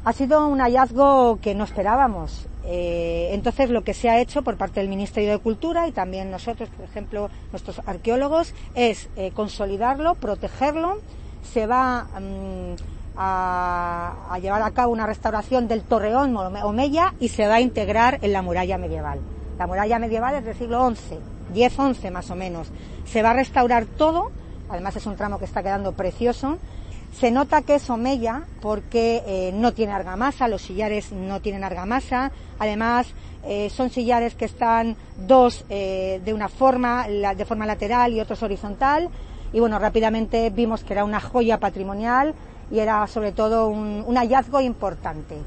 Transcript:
Ha sido un hallazgo que no esperábamos. Entonces lo que se ha hecho por parte del Ministerio de Cultura y también nosotros, por ejemplo, nuestros arqueólogos, es consolidarlo, protegerlo. Se va a llevar a cabo una restauración del torreón Omeya y se va a integrar en la muralla medieval. La muralla medieval es del siglo XI, 10-11 más o menos. Se va a restaurar todo, además es un tramo que está quedando precioso. Se nota que es Omeya porque no tiene argamasa, los sillares no tienen argamasa, además son sillares que están dos de una forma, de forma lateral y otros horizontal, y bueno, rápidamente vimos que era una joya patrimonial y era sobre todo un hallazgo importante.